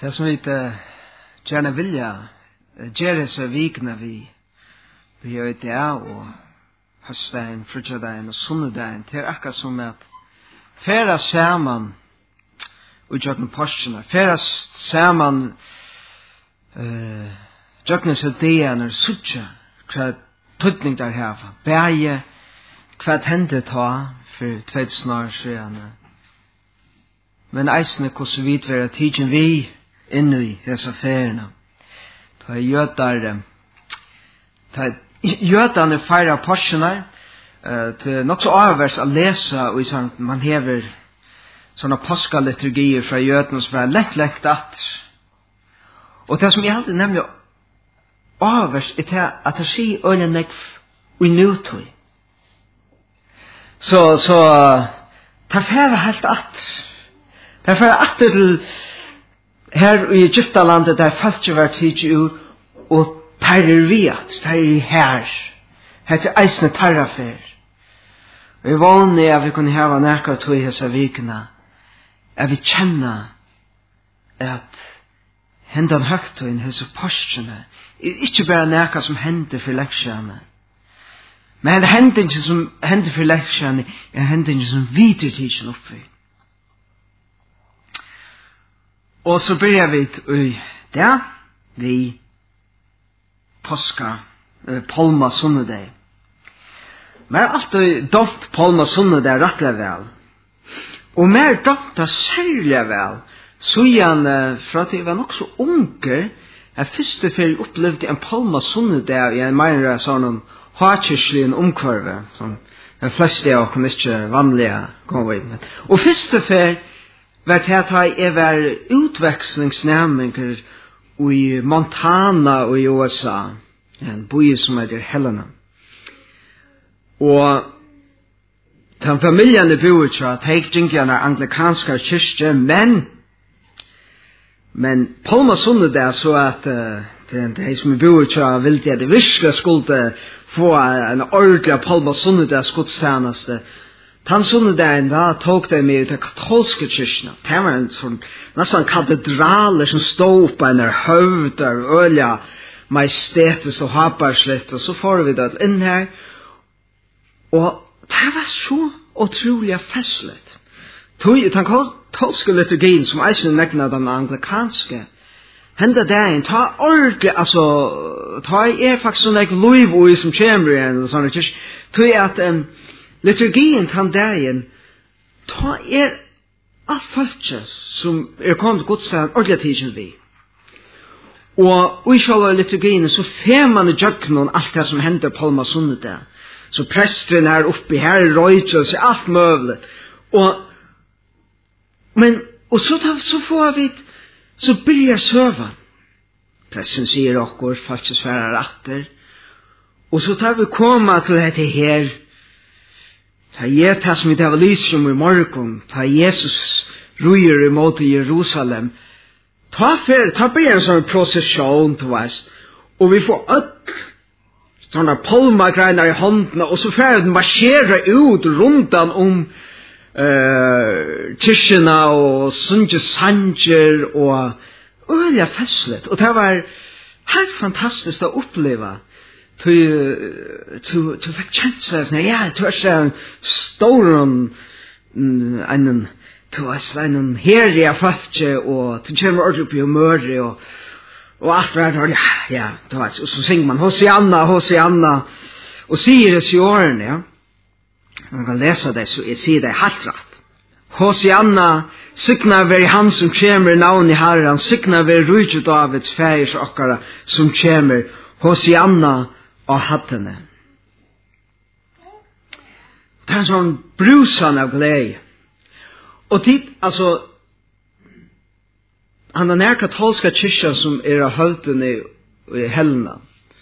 Det som vi gärna vilja göra så vikna vi gör det och höstdagen, frutjadagen och sunnudagen. Det akkurat som att färra samman och göra posterna. Färra samman göra så det när sutja vad tydning där här. Bärge vad hände ta för 2000 år sedan. Men eisne hvordan vi være tidsen vi inne i disse feriene. Da jødene feirer porsjoner, det er nok så avvers å lese, og man hever sånne påskaliturgier fra jødene som er lett at. Og det som jeg alltid nemlig avvers er at det sier øyne nekv og nutøy. Så det er helt at. Derfor er at til her i Egyptalandet der folk var tidlig ut og tar viat, tar her. Her til eisne tarrafer. Og jeg vanlig at vi kunne hava nekka tog i hese vikene, at vi kjenner at hendan høgt og inn hese postjene ikke bare nekka som hender for leksjene. Men hendingen som hender for leksjene er hendingen som videre tidsen oppi. Og så börjar vi där vi påska palma sunnudag. Men alltid doft palma sunnudag rättliga väl. Och mer doftar särliga väl. Så igen för att jag var nog så unge jag första för upplevde en palma sunnudag i en mer sån hartkyrklig omkvarve som de flesta av oss inte vanliga går in. Och första för vet jeg at jeg var utvekslingsnæminger i Montana og i USA, en by som heter Helena. Og den familien bor ikke at jeg gikk en anglikanske kyrkje, men Palma sunnudag så at de som bor ikke ville at de virkelig skulle få en ordentlig Palma sunnudag skudstjeneste. Den sunnedagen da tok de med til katolske kyrkene. Det var en sånn nesten katedraler som stod oppe en høvder, ølja, majestetisk og haparslitt, og så får vi det inn her. Og det var så utrolig festligt. Den katolske liturgien, som eisen nekna den anglikanske, henda dagen, ta ordentlig, altså, ta faktisk sånn like Louisville som kommer i en sånn kyrkje, ta at liturgien kan dagen ta alt folket som kommet godstiden ordentlig tidsen vi. Og i sjølve liturgien så fer man i jøkken alt det som hender Palma sunnudag. Så presteren er oppe her i røytjøs, alt møvlet. Og så får vi, så byrjar søvann. Presten sier okkur, folket sværer atter. Og så tar vi koma til dette her, ta det som vi tar lyser om i morgen, ta Jesus rujer imot i Jerusalem, ta blir en sånn prosesjon til oss, og vi får sånne palmagreiner i håndene, og så får den marsjere ut rundt om kyrkjene og sanger og øyelig festlet. Og det var helt fantastisk å oppleve. Du fikk kjent seg sånn, ja, du er sånn stor en herlig falske, og du kommer ordentlig opp i humøret, og alt det ja, du vet, og så synger man Hosianna, og sier det i årene, ja. Man kan lese det, så jeg sier det helt rett. Hosianna, sykna ver han som kommer navn i Herren, sykna ver rujt Davids færs okkara som kommer, Hosianna, og hattene. Det er en sånn brusan av glede. Og dit, altså, han er katolska kyrkja som er av høvdene i Helena.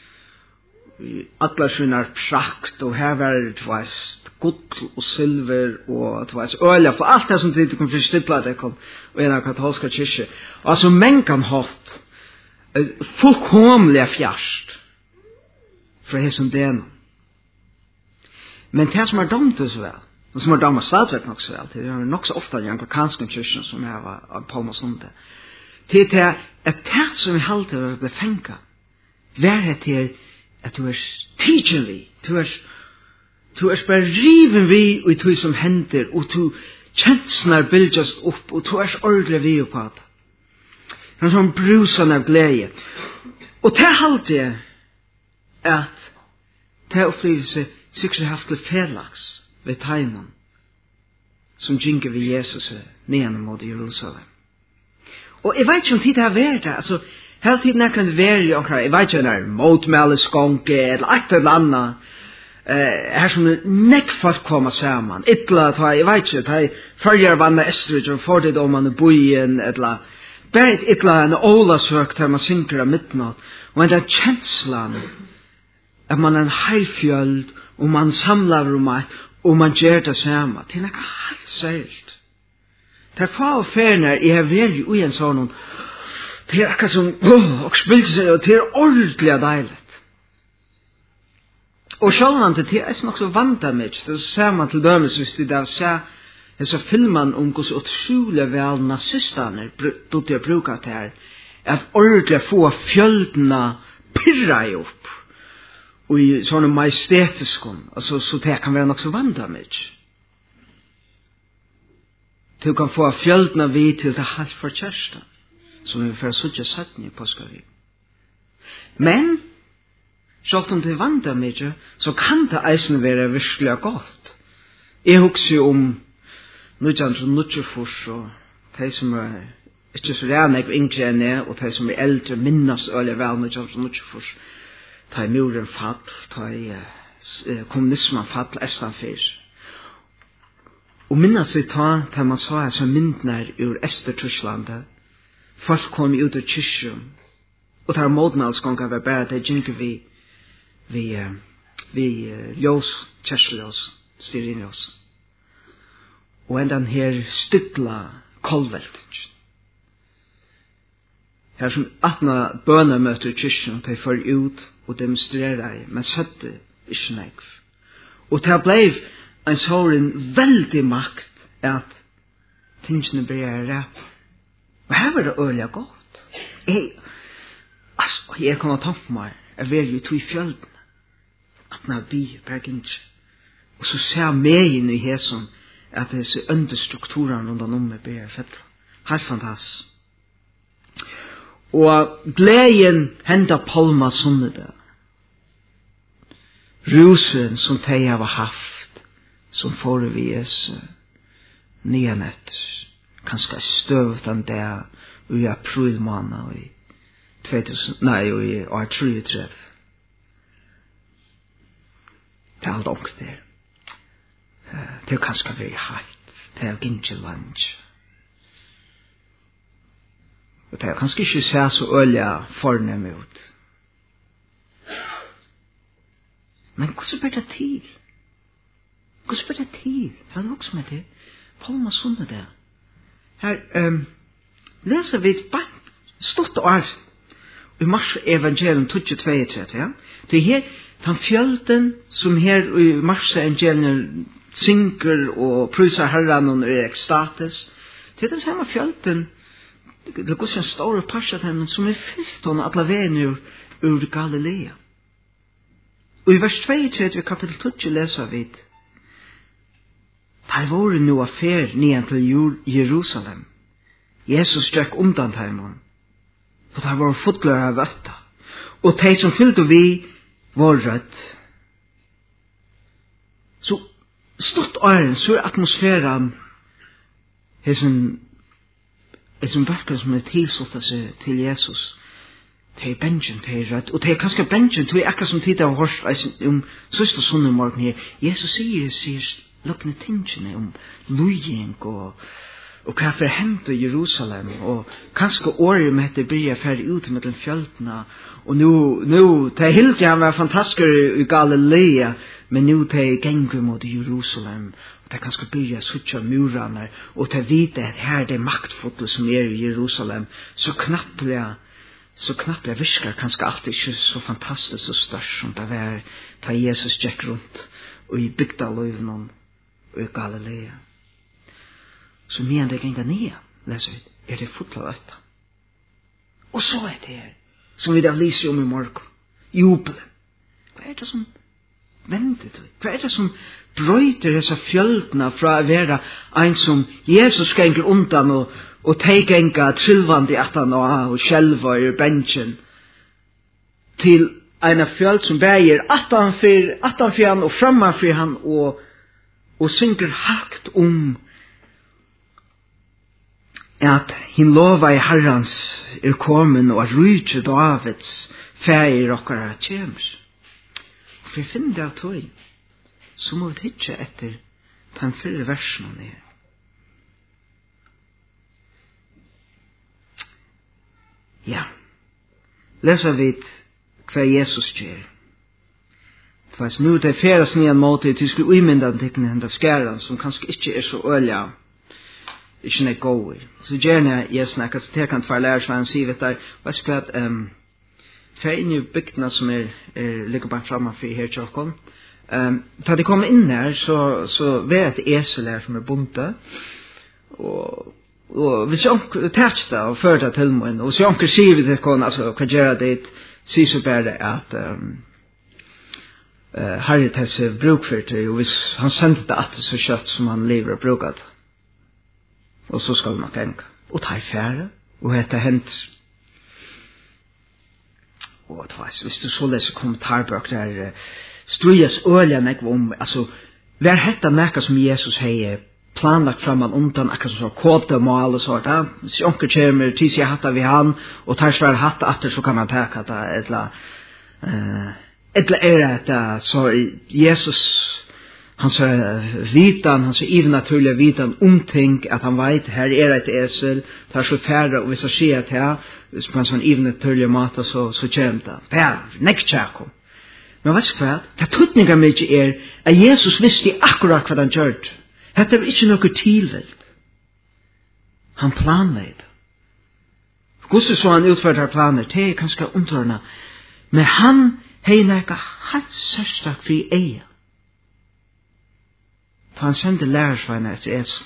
Alla sina prakt, og her var det tvæst gull og silver, og tvæst øyla, for alt det som du kan forstille det kom, og en av katolska kyrkja. Altså, mengan hatt, fullkomlig fjerst, fra hesson den. Men det som dømt så vel, og som dømt stadigvæk nok så vel, det nok så ofte i anglikanske kyrkjen som jeg var Palma sundag, Til det at som vi halter å befenga, være til at du tidsenlig, du bare riven vi og du som henter, og du kjensler bildjast opp, og du ordentlig vi på det. En sånn brusen av glede. Og det halte jeg at det opplevelse sikkert haft til felaks ved teimen som gynker ved Jesus nede mot Jerusalem. Og jeg vet ikke om tid det har vært det, altså hele tiden kan det være, jeg vet ikke om det er motmæleskonke eller et eller annet, her som nekk folk kommer sammen, jeg vet ikke, det er følger vannet Estrid og får det om man er bøyen, eller bare et eller annet ålasøk der man synker av midtnatt, og den kjenslen at man er en heilfjøld, og man samler om meg, og man gjør det samme, det er noe helt særligt. Det er få og ferner, jeg har vært ui en sånn, det er akkurat som, og spilte seg, og det er ordentlig deilig. Og sjølvan til det er nok så vant av meg, det ser man til dømes hvis de der ser, så filmen om hvordan utrolig vel nazistene burde jeg bruke til her, at ordentlig få fjöldene pirra opp, og i sånne majestetiske, altså, så det kan være nok så vant av meg. Du kan få fjöldene vi til det halvt for kjærsten, som vi får suttje satten i påskavik. Men, selv om det er vant av meg, så kan det eisen være virkelig godt. Jeg husker om Nutjefors og de som er ikke så rene yngre enn jeg, og de som er eldre minnes øye vel Nutjefors. De muren fall, de kommunismen fall, Estanfyr. Og minnes jeg da man sa at som myndner ur Ester-Tysklandet, folk kom ut av kyrkjum, og der målmælsganger var bare det gynker vi ljós, kjærseljós, styrinjós. Og enn den her stidla kolvelting. Her som 18 bønnemøter i kyrkjen, de får ut og demonstrerer, men søtte ikke nekv. Og det ble en sånn veldig makt at tingene ble ræp. Og her var det øyelig godt. Jeg kan ha tatt på meg, jeg vil jo tog fjølden, at når vi bergint, og så ser jeg meg inn i hæsen, at det er understrukturene rundt om med ber fett. Helt fantastisk. Og gleden hendet Palma sunnedag. Rusen som de har haft, som får vi nyanet, kanskje støvt den der, i april måned, i 2033. Det er alt ångt der. Det er kanskje veldig heilt. Det er ikke lunch. Og det er kanskje ikke se så øye fornemme ut. Men hvordan blir det til? Hvordan blir det til? Jeg hadde også med det. Palma sunnedag. Her leser vi bare stort år i Mars evangelium 22, ja? Det er her, den fjølden som her i Mars evangelium synker og pryser herren og er ekstatisk. Det er den samme fjølden, det går en stor parst av dem, som er fyllt av alle veien ur Galilea. Og i vers 22 kapitel 20 leser vi, der var det noe affær ned til Jerusalem. Jesus gikk undan heimen, og der var fotler av vøtta. Og de som fylte vi var rødt. Så stort åren, så er atmosfæren som verker som er tilsluttet seg til Jesus. Det er benjen, det er rødt. Og det er kanskje benjen, det er akkurat som tid av hørt om søster sånne morgen her. Jesus sier lukkende tingene om lujing og hva for hendt i Jerusalem, og kanskje året med det blir ferdig ut med den fjøltene, og nå, det er helt han var fantastisk i Galilea, men nå det er gengre mot Jerusalem, og det kanskje blir suttje murene, og det vite at her det maktfotel som er i Jerusalem, så knappt jeg visker kanskje alt ikke så fantastisk og størst som det var da Jesus gikk rundt, og i bygdaløyven og i Galilea. Så medan det gänga ner, läser vi, är det fotla ötta. Og så det her, som vi da lyser om i morgen. Jubel. Hva det som venter du? Hva det som brøyter disse fjöldene fra å være en som Jesus ganger undan og tegenga trillvand i atan og skjelver i benchen til en fjöld som bæger atanfor han og framanfor han og synger hakt om at hin lova i Herrans kommen og at rydtje Davids feir okkara kjemer. For jeg finner det av tog, så må vi hitje etter den fyrre versen av det. Ja, leser vi hva Jesus gjør. Fast nu det færes nye måte til skulle umynda tikkene henda skæren som kanskje ikke så ølja ikke nek gåi. Så gjerne jeg snakker til kan tvær lærer som han sier vet der hva at for inn i bygdene som ligger bare framme for her tjokken da de kom inn her så vet et esel her som bunte og hvis jeg tæts det og fører det til meg og så jeg sier vi til henne altså hva gjør det sier så bare at Harry Tesse bruk for det og hvis han sendte det at så kjøtt som han lever og bruker det og så skal man tenke og ta i fære og hette hent og det var hvis du så leser kommentarbøk der strujas ølja nek om altså hver hetta nekka som Jesus hei planlagt framan undan akkurat som så kåte og mal og sånt hvis onker kommer tis jeg hatta vi han og tar svær hatta atter så kan man teka det etla så Jesus hans vitan, hans naturliga vitan ting at han vet her et esel, tar så færre og hvis det skjer til hvis på en sånn naturlig måte så kommer det. Det nekst kjærkom. Men vet du hva? Det tøtninga mye at Jesus visste akkurat hva han gjør. Dette er ikke noe tilvilt. Han planlegger. Hvordan så han utførte planer, det er kanskje undrende. Men han har nekka helt sørstak for eier. For han sendte lærersveiene etter esel.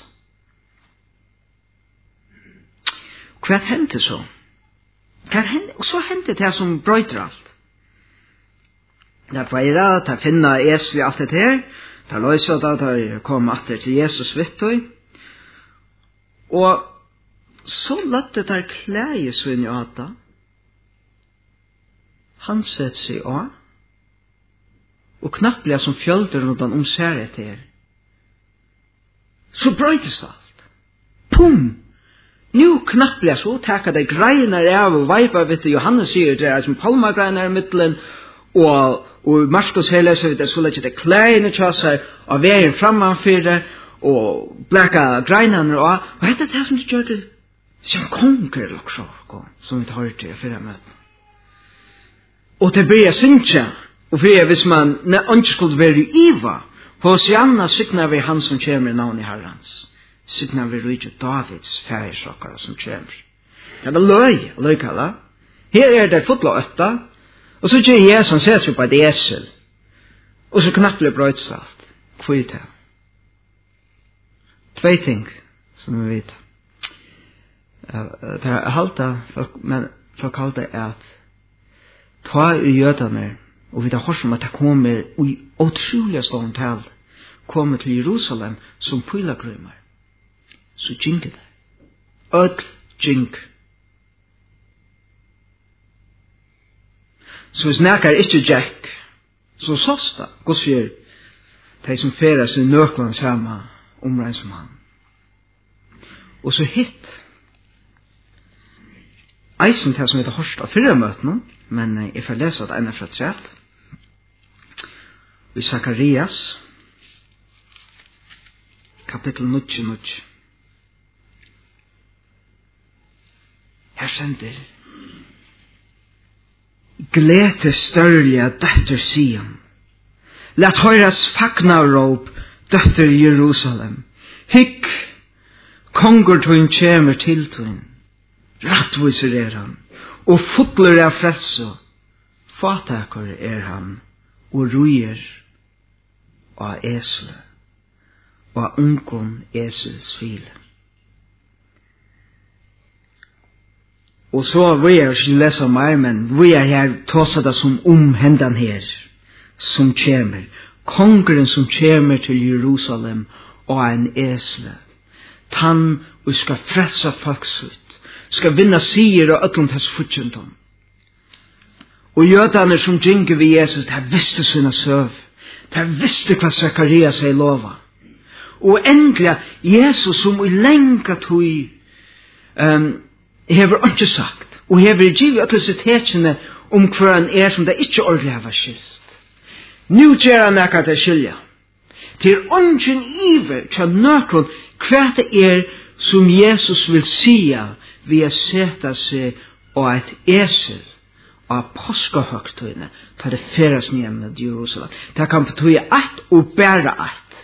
Hva hendte så? Og så hendte det som brøyter alt. Det feira, det finna esel i alt det her, det løser det, det kom atter til Jesus vittøy. Og så løtte det klæje så inn i Ada. Han sett seg av, og knapplega som fjölder rundt han ser etter her. Så brøytes alt. Pum! Nu knapplega så takka det greinar av og veipa vitt Johannes sier det som palmagreinar i middelen og Marskos hele så vidt det så lett det kleine tjasser av veien frammanfyr det og blekka greinarna og hette det som det gjør det som konger lokso som vi tar til fyrre møten. Og det blir synkja og for hvis man ikke skulle være iva Hosianna syknar vi han som kommer i navn i Herrens. Syknar vi rydde Davids færisrokkare som kommer. Det var løykalla. Her det fotla 8. Og så gjør Jesus han ser seg på et esel. Og så knappt blir brøytsalt. Hvor er det? 2 ting som vi vet. Det er halta, men folk halta at ta i jødene og vi har hørt om at det kommer i utrolig stående tal kommer til Jerusalem som pilagrymmer. Så djinker det. Ødl djink. Så hvis nækker ikke Jack, så sås det. Gå sier de som ferer seg nøkland samme omregn som han. Og så hitt eisen til som heter Horst av 4 møtene, men jeg får lese det ene fra 3. I Sakarias kapittel 9. Her sender glede størlige døtter Sion. Lat høyres fagnaråp døtter Jerusalem. Hikk, konger tøyn kjemer til tøyn. Rattviser han, og fotler av frelse. Fataker han, og rujer av esle, og ungen esels file. Og så vi ikke lese mer, men vi her tåsa det som hendan her, som kommer. Kongeren som kommer til Jerusalem og en esle. Han og skal frelse folks ut. Skal vinna siger og öllum tess futjendom. Og jødane som djinker ved Jesus, de visste sina søv. De visste hva Zacharias hei lova. Og endelig, Jesus som i lenga tog hever ikke sagt, og hever givet atlisitetene hva han som det ikke ordentlig har skilt. Nu gjør han nekka til skilja. Til ungen iver til nøkron hva det som Jesus vil sia ved å sette seg av et esel av påskahøgtøyene til det feres ned i Jerusalem. Det kan betyde ett og bære ett.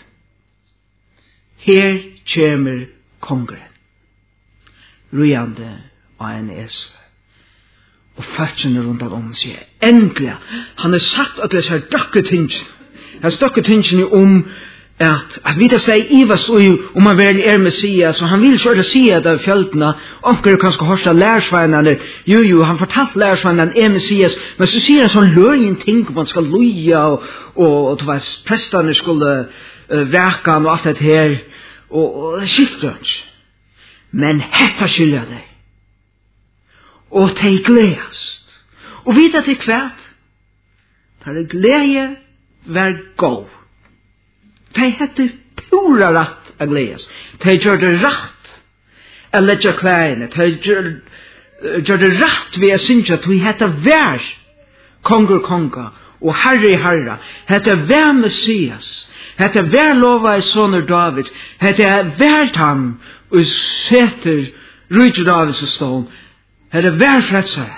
Her kommer kongren, rujande av en esel. Og fætsjene rundt om sier, endelig, han har sagt at det er døkketingene. Han snakker tingene at vi da sier Ivas om han vel Messias, og han vil ikke si det av fjeltene, omkring kanskje hørste lærersveinene, jo, han fortalte lærersveinene Messias, men så sier han sånn løgn ting, om han skal loja, og prestene skulle veka han og alt det her, og det skifter han ikke. Men hetta skylder det. Og de gledest. Og vite til hvert, tar det glede vær god. De hette pura rett å gledes. De gjør det rett å legge klærne. De gjør det rett ved å synge at vi hette vær konger og herre. Hette vær Messias. Hette vær lova i soner Davids. Hette vær ham og seter rydde Davids og stål. Hette vær frelser.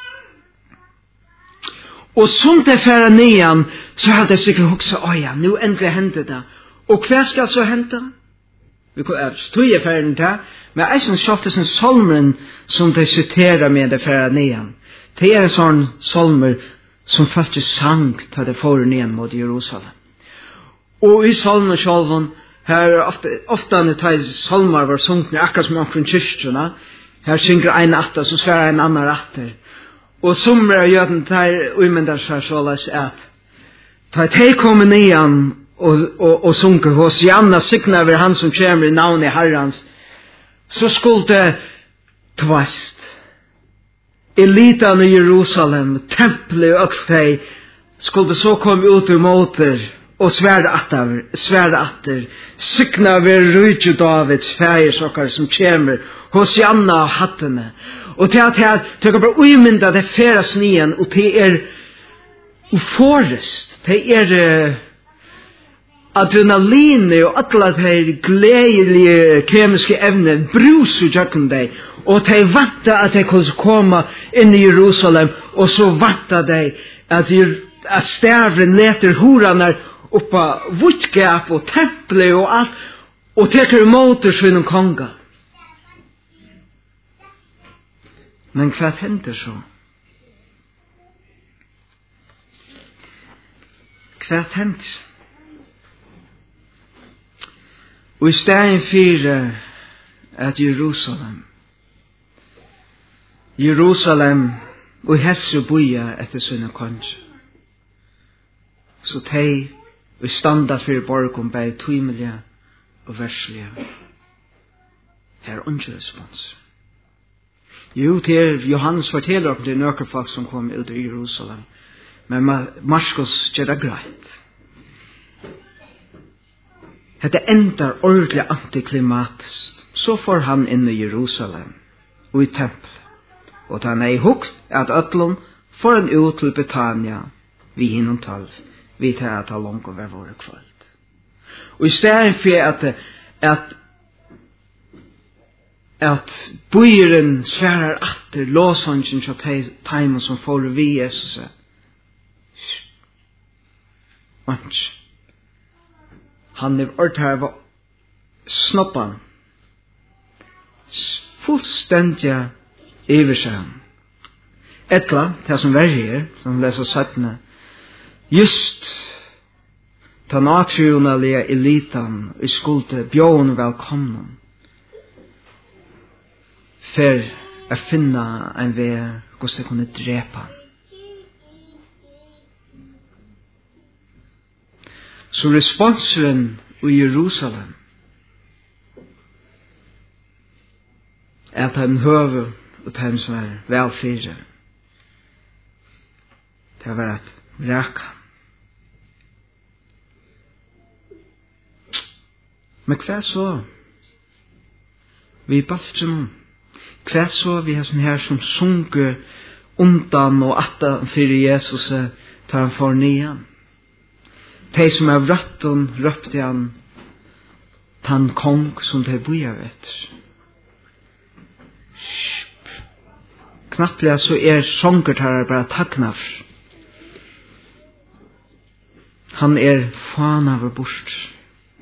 Og som det færa nian, så hadde jeg sikkert hoksa, ja, nu endelig hendte det. Og hva skal så hente? Vi kan støye færen til, men jeg synes kjøpte sin salmen som de siterer med det færa nian. Det en sånn salmer som faktisk sang til det fåre nian mot Jerusalem. Og i salmen sjølven, her ofte når salmer var sunket, akkurat som omkring kyrkjene, her synger en atter, så sværer en annen atter. Og sommer av jøden tar umyndar seg såleis at tar de kommer nian og sunker hos Janna signa over han som kommer i navnet Herrans, så skulle det tvast elitene i Jerusalem, tempelet og alt de, skulle det så komme ut ur måter og svære atter, signa over Rydje Davids feiersokkar som kommer hos Janna og hattene. Og til at jeg kan bare umynda det feras nian, og det uforest, det adrenaline og alle de gledelige kemiske evner brus ut jøkken deg, og de vanta at de kunne komme inn i Jerusalem, og så vanta de at stavren leter horanar oppa vutgap og tempelet og alt, og teker motor sin konga. Men hva hender så? Hva hender? Og i stedet for at Jerusalem og helse boja etter sine konge, så de vi standa for borgom bei tøymelige og verslige. Her er ikke respons. Jo, til Johannes forteller om det nøkker folk som kom ut i Jerusalem. Men Marskos gjør det greit. Dette endar ordentlig antiklimatisk. Så får han inn i Jerusalem og i tempel. Og han er hukt at øtlån får han ut til Betania vi hinnom 12. Vi tar at han langt over våre kvöld. Og i stedet for at bøyeren sværer atter låshangen til teimen som får vi Jesus. Han er ordentlig snoppan. Fullstendig iversam. Etla, det som verger, som leser 17. Just ta natrionalige elitan i skulde bjån velkommen. For att finna en väg hur det kunde drepa. Så responsen i Jerusalem at han høver og han som velfyrer. Det var at raka. Men hva så? Vi baltrum. Hva så vi har sånn her som sunker undan og atta fyrir Jesus tar han for nian. De som av ratten røpte han tan kong som de bojar etter. Knapplega så sångertarar bara takknar. Han fanaver bort.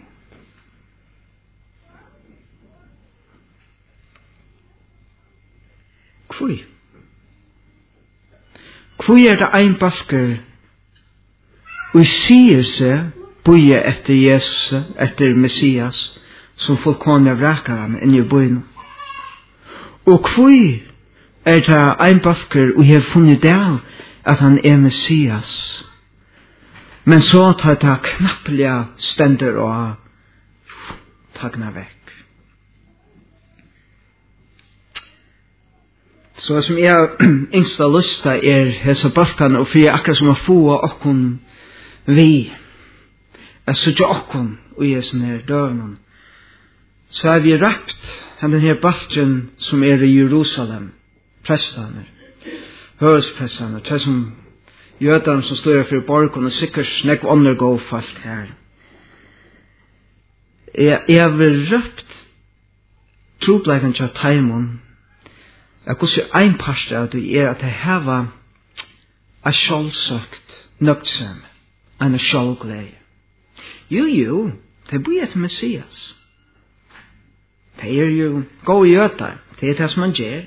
Kvui? Kvui det ein basker og sier seg boje etter Jesus, etter Messias, som fullkomne vrakar han inn i bojen. Og kvui det ein basker og har funnet av at han Messias. Men så tar det knapplega stender og tagna vekk. Så som jeg yngsta lusta hesa balkan og fyrir akkurat som å få okkon vi er suttje okkon og i sånne døvnen. Så vi rapt denne her balken som i Jerusalem, prestane, høresprestane, det som jødene som står for borgen og sikkert snakk undergå folk her. Jeg vil rapt trobleiken til Taimon. Jeg kunne si en parst av det at jeg hava a sjålsøkt nøgtsam, en sjålglede. Jo, det blir et Messias. Det jo gode jøter, det det som man gjør.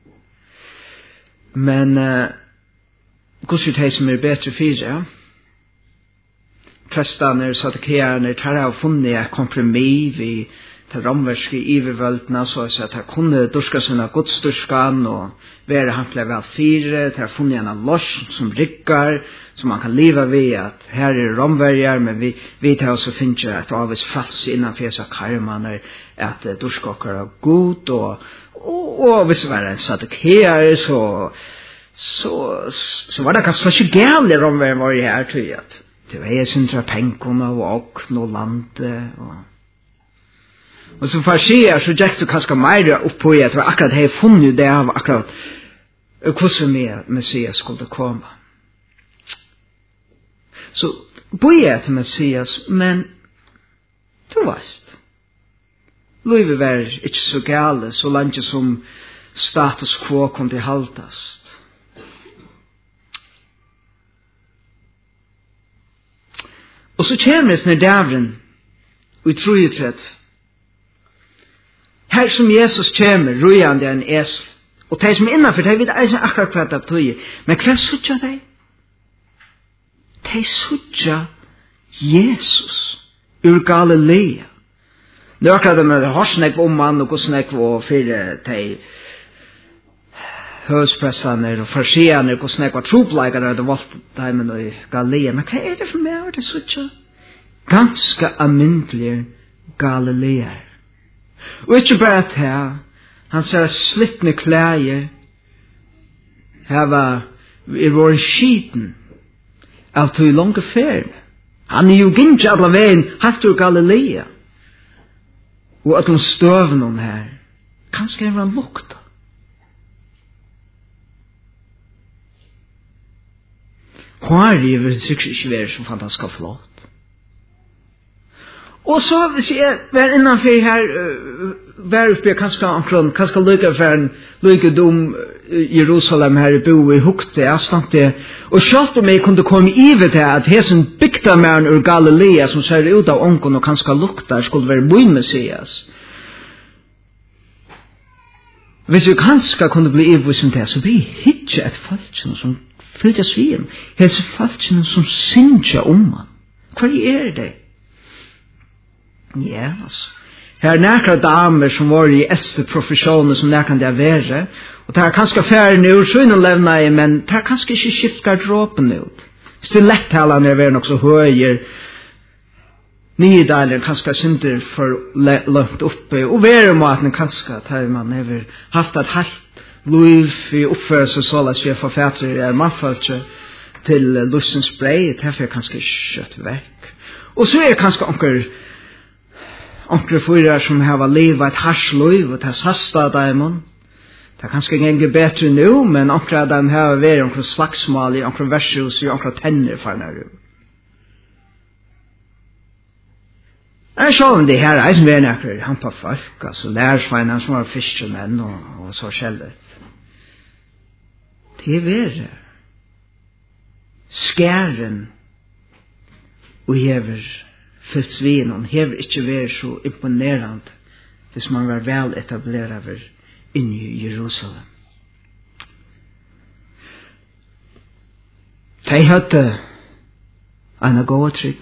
Men hvordan det som bedre fyra? Prestene, saddukeerne, tar av funnet et kompromiss vi til romverske ivervøltene, så at jeg kunne durska sine godsdurskan og være hantlig vel fire, til jeg funnet en lors som rikker, som man kan leve ved, at her romverjer, men vi tar også finnes et avvis fals innanfor seg karmaner, at durskokker er god, og hvis det var en saddukeer, så var det kanskje ikke gærlig romverjer var jeg her, tror jeg, at det var jeg synes penkene og åkne og landet, og som farsier, så gikk du kanskje mer opp på at akkurat jeg har funnet det av akkurat hvordan Messias skulle komme. Så bor jeg til Messias, men du veist, livet var ikke så gale, så langt som status quo kunne haltast. Og så kommer det sånne dævren, og i 33, her som Jesus kommer, rujande en esel, og de som innanfor, de vet ikke akkurat hva det betyr. Men hva sutja de? De sutja Jesus ur Galilea. Det er akkurat med horsnek om han, og horsnek og fire de høyspressene og farsiene, og horsnek og tropleikere, det valgte de i Galilea. Men hva det for meg, det sutja? Ganske almindelige Galileer. Og ikke bare til han ser slittne klæger her i vår skiten av tog lange ferd. Han jo gint alle veien hatt ur Galilea og at de støvene her kanskje han lukta. Hva vil sikkert ikke være så fantastisk flott. Og så hvis jeg var innanfor her, var oppe kanskje lykke for en lykke Jerusalem her i bo i hukte, jeg snakket, og selv om jeg kunne komme ivet til at hesen bygda med ur Galilea som ser ut av ånken og kanskje lukta skulle være min Messias. Hvis vi kanskje kunne bli ivet som det, så blir hitje et falskene som fylte svien, hese falskene som synsja om han. Hva det? Ja, altså. Her nekra damer som var i äldste professioner som nekran det være, og det er kanskje færre nu, skjønnen levna i, men det er kanskje ikke skift garderoben ut. Stiletthalen er vært nok så høyer, nydalen kanskje synder for langt oppe, og væremåten kanskje, at man har haft et halvt liv i oppførelse så la seg forfatter er mannfølge til lustens brei, derfor er kanskje kjøtt vekk. Og så er kanskje onker fyrer som har livet et harsliv, og det er sasta daimon. Det er kanskje ikke bedre nå, men onker av dem har vært onker slagsmål i onker vershus i onker tenner for nær. Jeg så om det her, jeg som er nekker, han på folk, altså lærersveinen som var fiskermenn og så skjellet. Det er verre. Skæren og hever fyllt og hever ikke vært så imponerende hvis man var vel etableret inn i Jerusalem. De hadde en god trygg.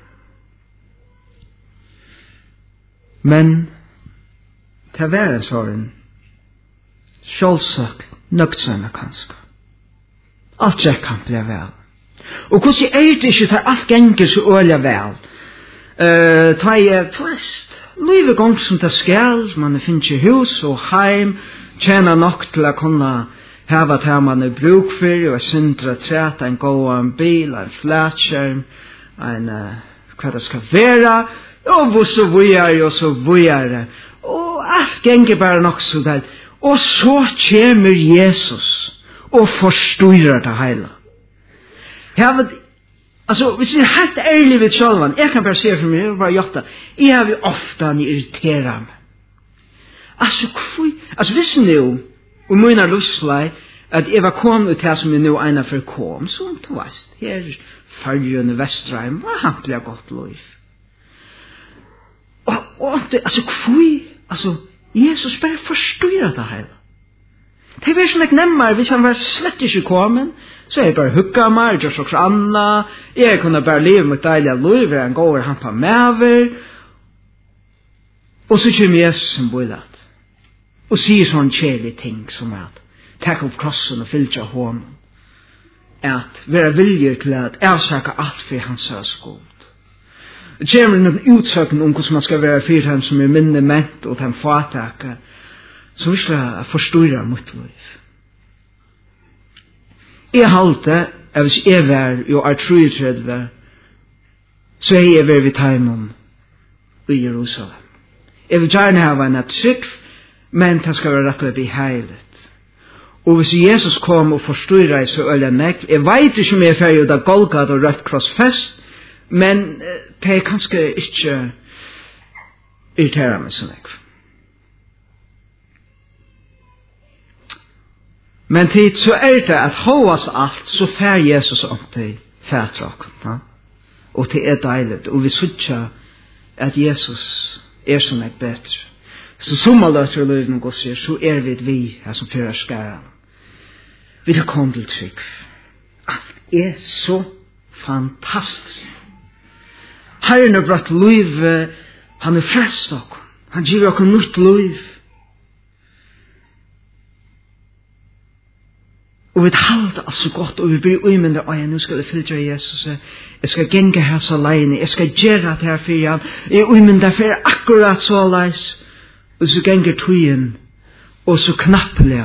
Men det var en sånn selvsagt nøgtsønne kanskje. Alt jeg kan bli vel. Og hvordan er det ikke at alt ganger så øye vel? Ta jeg tvist. Livet gong som det skal, man finner hus og heim, tjener nok til å kunne hava det man er bruk for, og syndre træt, en god bil, en flatskjerm, hva det skal være, og så vujer, og så vujer. Og alt ganger bare nok så der. Og så kommer Jesus og forstyrrer det hele. Altså, hvis jeg er helt ærlig ved sjølven, jeg kan bare se for meg, bare gjøre jeg har jo ofte irriteret meg. Altså, hvis nå, og mine lustlei, at jeg var kommet til som jeg nå ene for kom, så du veist, her fargen i Vestreim, var hampelig godt liv. Og altså, Jesus bare forstyrrer det hele. Det var sånn ikke nemmere, hvis han var slett ikke kommet, så jeg bare hukket meg, gjør så anna, jeg kunne bare leve med deilige liv, en går han på mever, og så kommer Jesus som bøylet, og sier sånne kjelige ting som at, takk opp krossen og fylte hånden, at være vilje til at avsake alt for hans skuld. Det kommer noen utsøkning om hvordan man skal være for ham som er minne ment og den fataker, så vil jeg forstyrre mitt liv. Jeg halte, at hvis jeg var jo er 33, så er jeg ved Taimon i Jerusalem. Jeg vil gjerne ha en trygg, men det skal være rett og slett heilet. Og hvis Jesus kom og forstyrrer så øyne nekk, jeg vet ikke om jeg er ferdig da Golgat og Rødt Krossfest, men det er kanskje ikke irriterer meg så nekk. Men tid så er det at hovas alt, så fer Jesus om til fætrakene. Og det er deilig. Og vi sutja at Jesus er som et bedre. Så som alle løter løyden går sier, så er vi her som fører skæren. Vi har kommet til trygg. Alt er så fantastisk. Herren har bratt liv, han er frelst dere. Han gir dere nytt liv. Og vi halter alt så godt, og vi blir umyndig, og nå skal jeg fylle Jesus, jeg skal genge her så alene, jeg skal gjøre det her for han, jeg er umyndig for akkurat så alene, og så genge tøyen, og så knappelig,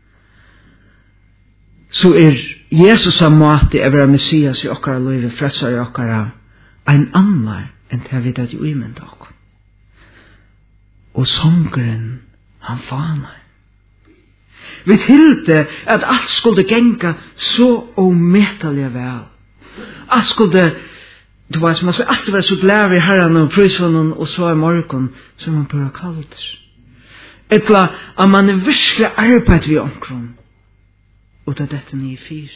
så er Jesus av måte å være Messias i okkara liv, frelser i okkara, en annen enn til vi det er umyndig okkara. Og songren, han faner. Vi tilte at alt skulle genga så omettelig vel. Alt skulle, du vet, man skulle alltid være så glad i herren og prøysvånden, og så i morgen, så man bare kallt. Etla at man er virkelig arbeid ved omkron, og det er dette nye fyr.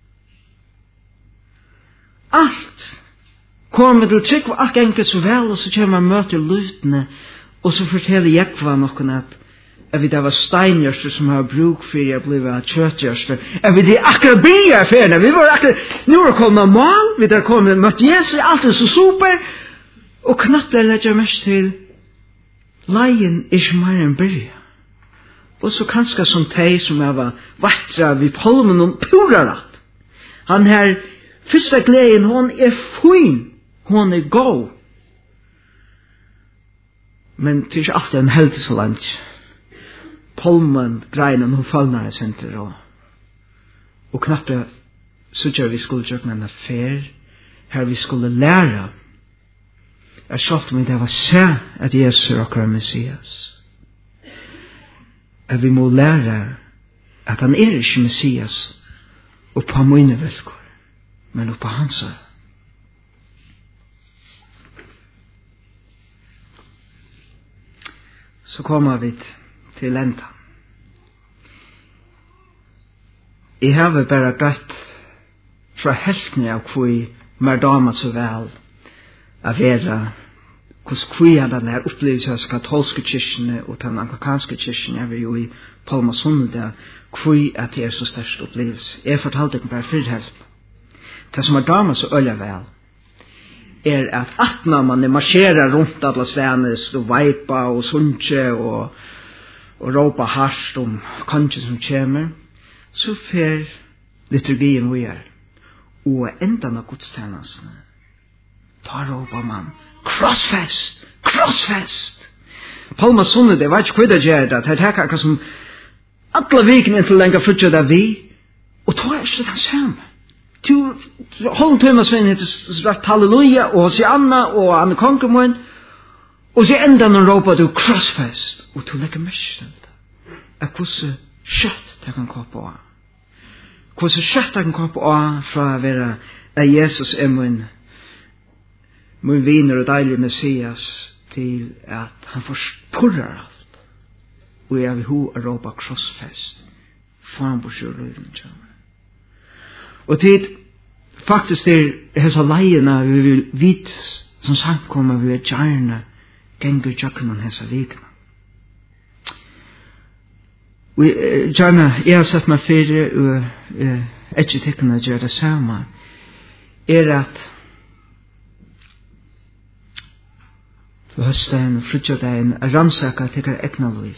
Alt kommer til trygg, og alt genga så vel, og så kommer man møte lutene, og så forteller Jekva noen at vi det var steingjørster som har bruk for å bli kjøttgjørster. Vi det akkurat bygge affærene. Vi var akkurat, nå er det kommet mal, vi det kommet møtt Jesus, alt er så super, og knapt det legger mest til leien ikke mer enn byrja. Og så kanskje som teg som jeg var vatra vid polmen og purarat. Han her første gleden, hon fin, hon god. Men det ikke alltid en heldig så langt. Polmen, greinen, hun fallnar i senter og knapt så vi skulle gjøre en affær her vi skulle lære jeg skjølte meg det var se at Jesus er akkurat Messias. At vi må lære at han er ikke Messias og på mine vilkår, men på hans. Så kommer vi til enda. Jeg har bare gøtt fra heltene av hvor mer damer så vel av være hvordan kvia den her opplevelse av katolske kyrkene og den anglikanske kyrkene er vi jo i Palmasundet hvor at det er så størst opplevelse. Jeg fortalte ikke bare før helt. Det som er damer så øye vel er at når man marscherer rundt alle stenes og veipa og sunche og råpa hardt om kanskje som kommer så fer liturgien vi er og enda av godstjenestene da råpa man crossfest, crossfest. Palmasundet, det var ikke hva det gjør det. Det er akkurat som alle vikene inntil lenger flytter det vi, og da er det den samme. Hold til meg så inn heter halleluja, og Hosianna, og Anne Konkermoen, og så enda når råper du crossfest, og du legger mest til det. Hvordan kjøtt det kan gå på. Hvordan kjøtt det kan gå på fra å være Jesus er min viner og deilige Messias til at han forspurrer alt. Og jeg vil ho å råpa crossfest foran på sjøløyden. Og tid faktisk hesa leiene vi vil vite som samkommer vi er gjerne genger tjøkkenen hesa vikene. Og gjerne jeg har sett meg fyrir og ikke tekkene gjør det samme er at for høsten og frutjadagen er rannsaka til hver egna liv.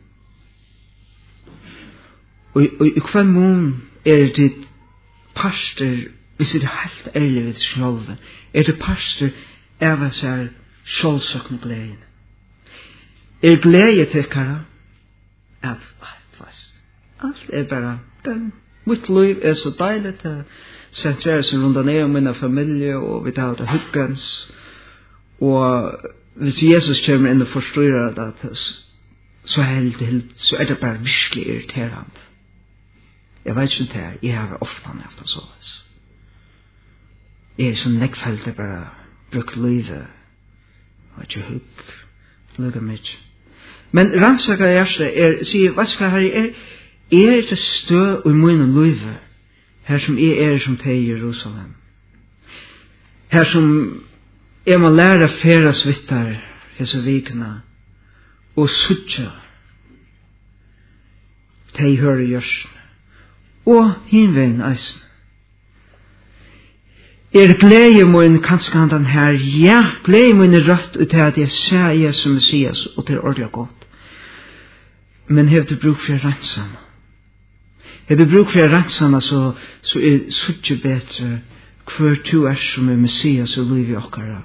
Og i hver mån er det pastor, hvis det er helt ærlig ved sjølve, er det pastor av seg sjølsøkne gleden. Er glede til hver at alt er bare mitt liv er så deilig til sentrerer seg rundt ned om min familie og vi tar det hyggans og hvis Jesus kommer inn og forstår det, så er det bare virkelig irriterende. Jeg vet ikke det, jeg har ofte efter så. Jeg er sånn lekkfelt, bare brukt livet, og ikke hugg, lukka mye. Men rannsaka hjertet sier, hva skal her er det stø i munnen livet, her som jeg som til i Jerusalem. Her som jeg må lære færa svittar hese vikene og suttja de hører gjørsene og hinveien eisen. Er glede min kanskje han den her, ja, glede min er rødt ut til at jeg ser Jesus Messias og til ordentlig godt. Men har du bruk for rensene? Har du bruk for rensene så er suttja bedre hver to er som er Messias og liv i okkara.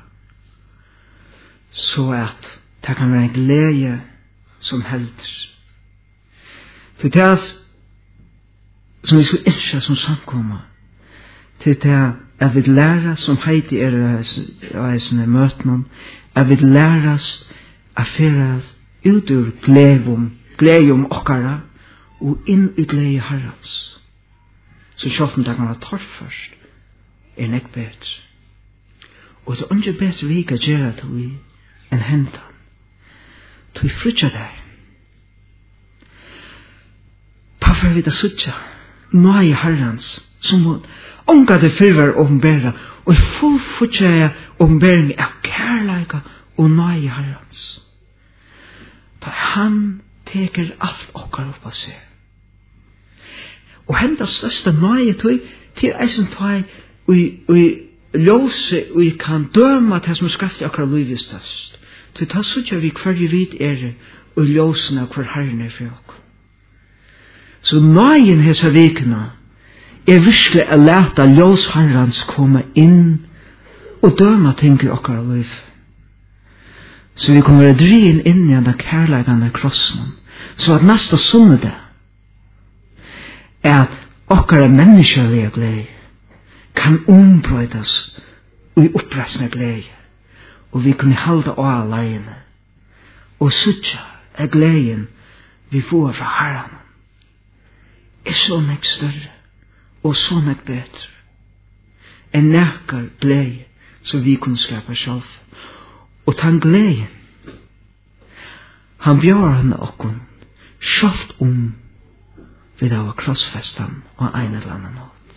Så at det kan være en glede som helder. Til det som vi skal ikke som samkommer. Til det at vi lærer som heiti av eisene møtene. At vi lærer at fære ut ur glede om okkara og inn i glede herrens. Så selv om det kan være torrførst er nek bedre. Og det er ikke bedre vi kan gjøre til vi enn hentan. Til vi flytter der. Hvorfor vi da suttja? Nå er herrens som må omgå det fyrver åpenbæra og full flytter åpenbæring av kærleika og nå er herrens. Da han teker alt okkar opp av seg. Og henda største nøye til eisen tøy og låse og kan døma til som skreft i akkurat livet størst. Til ta suttja vi hver vid og ljósna hver herren for okkur. Så nøyen hesa vikna virkelig å leta ljós herrans komme inn og døma ting i okkar liv. Så vi kommer å drien inn i denne kærleikande krossen, så at neste sunde at okkar menneskelige glede kan ombrøydas i oppreisende glede, og vi kunne halda av leiene, og suttja gleden vi får fra herren så nek større, og så nek bedre, enn nekkar glede som vi kunne skapa selv. Og den gleden, han bjør henne okkon, sjåft ved av krossfestan og ein eller annan nåt.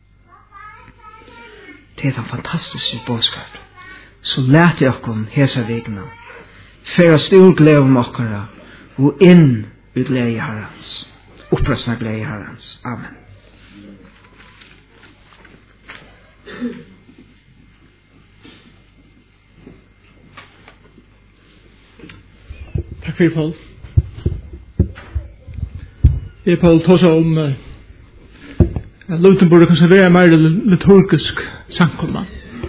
Det en fantastisk bådskap. Så lät jeg okkon hesa vegna, færa stor glede om okkara, og inn i glede herrens. Opprøsna glede herrens. Amen. Takk for Paul. Paul tåsa om Luton burde kanskje være mer liturgisk samkomma.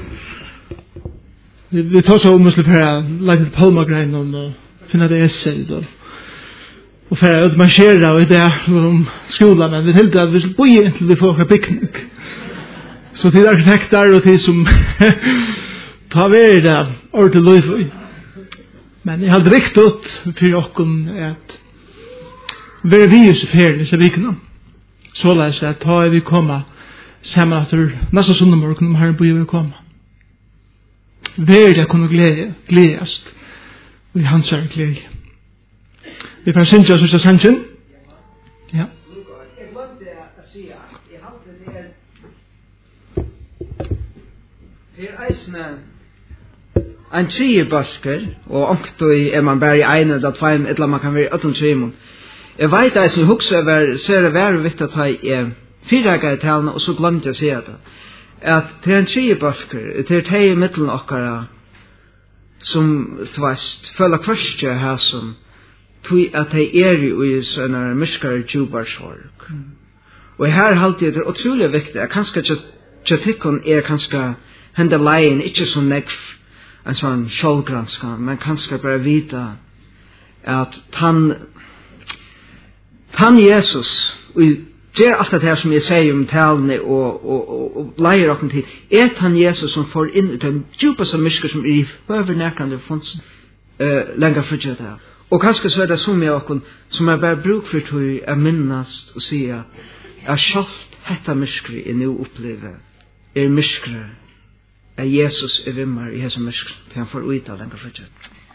Vi tåsa om å lage palmagrein og finne det essay og for å marschere og det om skolen, men vi tenkte at vi skulle bo inntil vi får piknik. Så til arkitekter og til som tar ved det ordentlig liv. Men jeg hadde viktig ut for åkken at vi er så ferdig disse vikene. Så lest at da vi kommer sammen etter neste søndag morgen om Herren bor vi komme. Verdig kunne gledest og i hans er glede. Vi får synge oss ut av sannsyn. Ja. Jeg glemte å si at jeg hadde det eisene en triebasker, og omktøy man bare i ene, da tveim, eller man kan være i 18 trimon. Jeg vet at jeg husker ser det være vitt at jeg fyrreger i talene, og så glemte jeg å si det. At det en triebasker, det teg i middelen okkara, som tvast, føler kvørstje her som, at jeg i sånne myskere tjubarsorg. Og her halte jeg det utrolig viktig, at kanskje tjatikken kanskje hende leien, ikke så nekv, en sånn sjålgranskan, men kanskje bare vite at han Jesus, og det alt det her som jeg sier om talene og leier okken til, han Jesus som får inn i den djupaste mysker som i høver nærkende funns lenger frutje der. Og kanskje så det som jeg okken, som jeg bare bruk for til å minnast og sige at sjålt hetta myskri jeg nå opplever myskre Jesus vimmar i hese myskre til han får ut av lenger frutje.